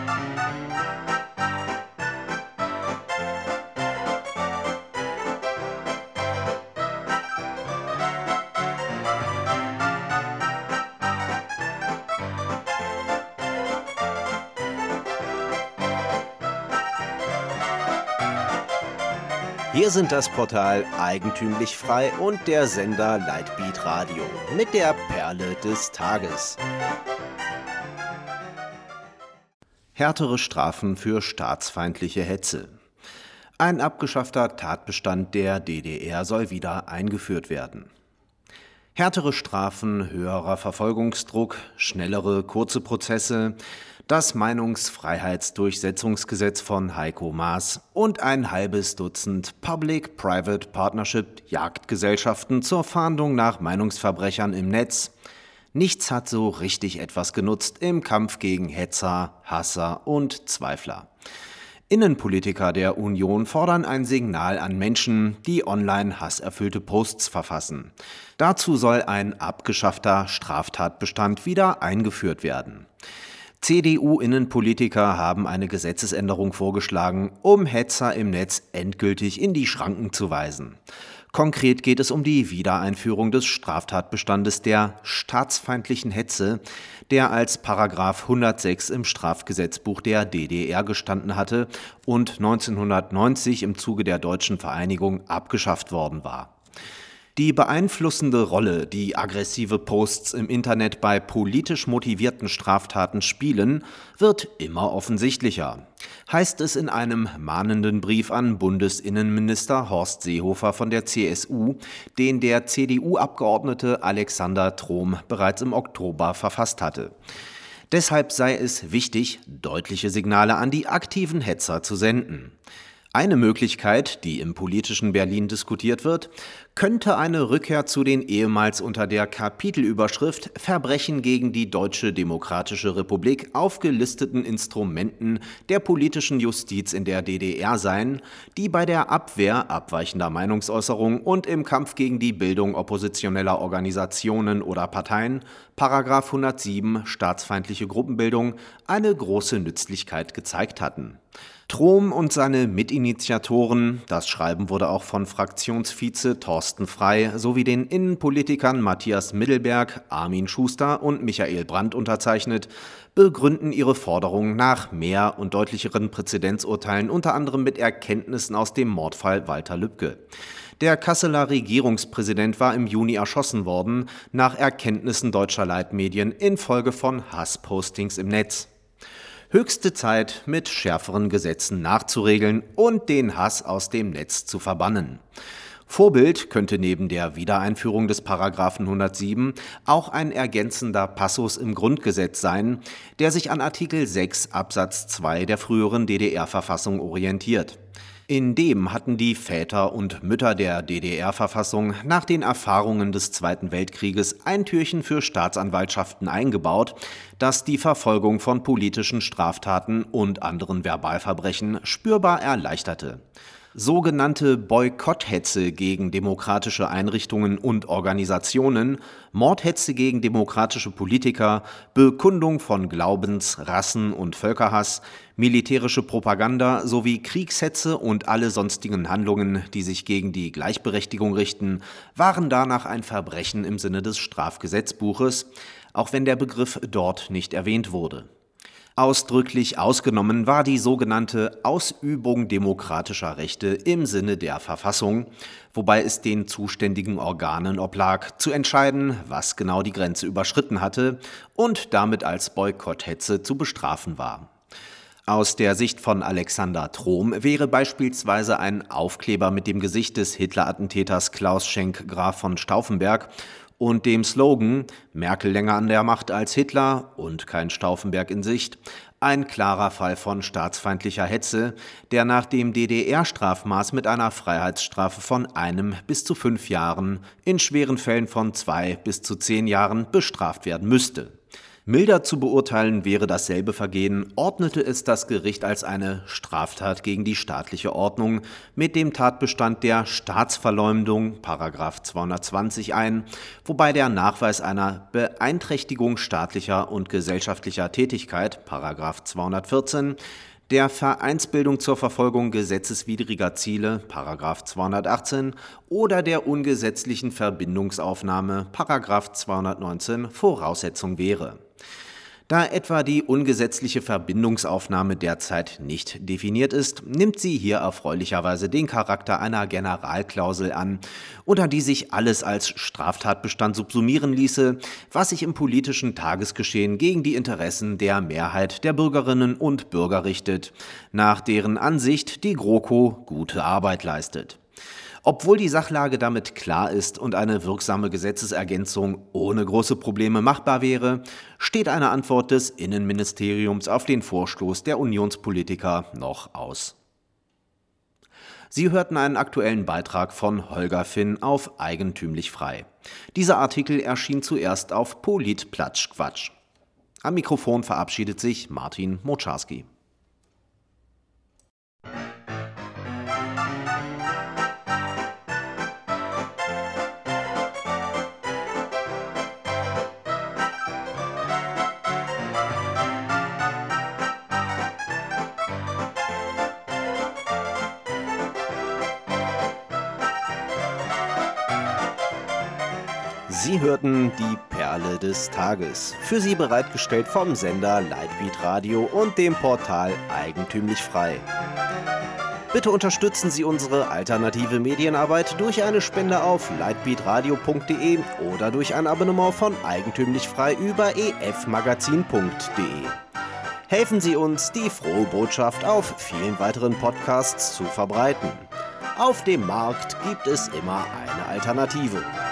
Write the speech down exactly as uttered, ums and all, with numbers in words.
Wir sind das Portal Eigentümlich Frei und der Sender Lightbeat Radio mit der Perle des Tages. Härtere Strafen für staatsfeindliche Hetze. Ein abgeschaffter Tatbestand der D D R soll wieder eingeführt werden. Härtere Strafen, höherer Verfolgungsdruck, schnellere, kurze Prozesse, das Meinungsfreiheitsdurchsetzungsgesetz von Heiko Maas und ein halbes Dutzend Public-Private Partnership-Jagdgesellschaften zur Fahndung nach Meinungsverbrechern im Netz. Nichts hat so richtig etwas genutzt im Kampf gegen Hetzer, Hasser und Zweifler. Innenpolitiker der Union fordern ein Signal an Menschen, die online hasserfüllte Posts verfassen. Dazu soll ein abgeschaffter Straftatbestand wieder eingeführt werden. C D U-Innenpolitiker haben eine Gesetzesänderung vorgeschlagen, um Hetzer im Netz endgültig in die Schranken zu weisen. Konkret geht es um die Wiedereinführung des Straftatbestandes der staatsfeindlichen Hetze, der als Paragraph hundertsechs im Strafgesetzbuch der D D R gestanden hatte und neunzehnhundertneunzig im Zuge der deutschen Vereinigung abgeschafft worden war. Die beeinflussende Rolle, die aggressive Posts im Internet bei politisch motivierten Straftaten spielen, wird immer offensichtlicher, heißt es in einem mahnenden Brief an Bundesinnenminister Horst Seehofer von der C S U, den der C D U-Abgeordnete Alexander Trom bereits im Oktober verfasst hatte. Deshalb sei es wichtig, deutliche Signale an die aktiven Hetzer zu senden. Eine Möglichkeit, die im politischen Berlin diskutiert wird, könnte eine Rückkehr zu den ehemals unter der Kapitelüberschrift Verbrechen gegen die Deutsche Demokratische Republik aufgelisteten Instrumenten der politischen Justiz in der D D R sein, die bei der Abwehr abweichender Meinungsäußerung und im Kampf gegen die Bildung oppositioneller Organisationen oder Parteien, Paragraph hundertsieben staatsfeindliche Gruppenbildung, eine große Nützlichkeit gezeigt hatten. Trom und seine Mitinitiatoren, das Schreiben wurde auch von Fraktionsvize Thorsten Frey sowie den Innenpolitikern Matthias Middelberg, Armin Schuster und Michael Brandt unterzeichnet, begründen ihre Forderungen nach mehr und deutlicheren Präzedenzurteilen unter anderem mit Erkenntnissen aus dem Mordfall Walter Lübcke. Der Kasseler Regierungspräsident war im Juni erschossen worden, nach Erkenntnissen deutscher Leitmedien infolge von Hasspostings im Netz. Höchste Zeit, mit schärferen Gesetzen nachzuregeln und den Hass aus dem Netz zu verbannen. Vorbild könnte neben der Wiedereinführung des Paragraphen hundertsieben auch ein ergänzender Passus im Grundgesetz sein, der sich an Artikel sechs Absatz zwei der früheren D D R-Verfassung orientiert. In dem hatten die Väter und Mütter der D D R-Verfassung nach den Erfahrungen des Zweiten Weltkrieges ein Türchen für Staatsanwaltschaften eingebaut, das die Verfolgung von politischen Straftaten und anderen Verbalverbrechen spürbar erleichterte. Sogenannte Boykotthetze gegen demokratische Einrichtungen und Organisationen, Mordhetze gegen demokratische Politiker, Bekundung von Glaubens-, Rassen- und Völkerhass, militärische Propaganda sowie Kriegshetze und alle sonstigen Handlungen, die sich gegen die Gleichberechtigung richten, waren danach ein Verbrechen im Sinne des Strafgesetzbuches, auch wenn der Begriff dort nicht erwähnt wurde. Ausdrücklich ausgenommen war die sogenannte Ausübung demokratischer Rechte im Sinne der Verfassung, wobei es den zuständigen Organen oblag, zu entscheiden, was genau die Grenze überschritten hatte und damit als Boykotthetze zu bestrafen war. Aus der Sicht von Alexander Trom wäre beispielsweise ein Aufkleber mit dem Gesicht des Hitler-Attentäters Klaus Schenk Graf von Stauffenberg und dem Slogan »Merkel länger an der Macht als Hitler und kein Stauffenberg in Sicht« ein klarer Fall von staatsfeindlicher Hetze, der nach dem D D R-Strafmaß mit einer Freiheitsstrafe von einem bis zu fünf Jahren, in schweren Fällen von zwei bis zu zehn Jahren bestraft werden müsste. Milder zu beurteilen wäre dasselbe Vergehen, ordnete es das Gericht als eine Straftat gegen die staatliche Ordnung mit dem Tatbestand der Staatsverleumdung Paragraph zweihundertzwanzig ein, wobei der Nachweis einer Beeinträchtigung staatlicher und gesellschaftlicher Tätigkeit Paragraph zweihundertvierzehn, der Vereinsbildung zur Verfolgung gesetzeswidriger Ziele Paragraph zweihundertachtzehn oder der ungesetzlichen Verbindungsaufnahme Paragraph zweihundertneunzehn Voraussetzung wäre. Da etwa die ungesetzliche Verbindungsaufnahme derzeit nicht definiert ist, nimmt sie hier erfreulicherweise den Charakter einer Generalklausel an, unter die sich alles als Straftatbestand subsumieren ließe, was sich im politischen Tagesgeschehen gegen die Interessen der Mehrheit der Bürgerinnen und Bürger richtet, nach deren Ansicht die GroKo gute Arbeit leistet. Obwohl die Sachlage damit klar ist und eine wirksame Gesetzesergänzung ohne große Probleme machbar wäre, steht eine Antwort des Innenministeriums auf den Vorstoß der Unionspolitiker noch aus. Sie hörten einen aktuellen Beitrag von Holger Finn auf Eigentümlich Frei. Dieser Artikel erschien zuerst auf Polit-Platsch-Quatsch. Am Mikrofon verabschiedet sich Martin Moczarski. Sie hörten die Perle des Tages, für Sie bereitgestellt vom Sender Lightbeat Radio und dem Portal Eigentümlich Frei. Bitte unterstützen Sie unsere alternative Medienarbeit durch eine Spende auf lightbeatradio punkt de oder durch ein Abonnement von Eigentümlich Frei über e f magazin punkt de. Helfen Sie uns, die frohe Botschaft auf vielen weiteren Podcasts zu verbreiten. Auf dem Markt gibt es immer eine Alternative.